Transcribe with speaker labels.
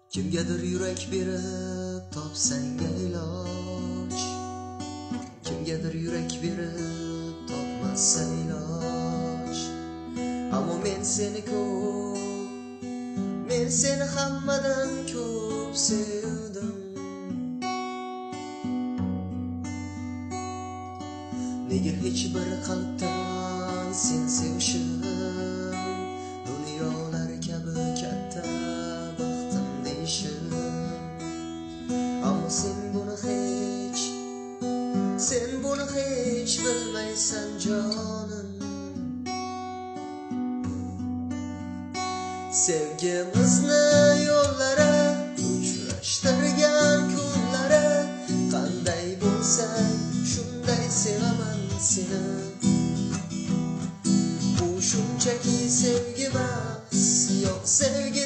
Speaker 1: Kimgadir yurak berib topsang iloj, kimgadir yurak berib topmasa iloj. Ammo men seni ko'p, men seni hammadan ko'p sevdim. Nega hech bir qalbdan sen sevishim dunyolar kabi katta baxtim deyishim. Ammo sen buni hech bilmaysan jonim. Sevgimizni yo'llari uchrashtirgan kunlari, qanday bo'lsa shunday sevaman seni. Bu shunchaki sevgi emas, yo'q sevgi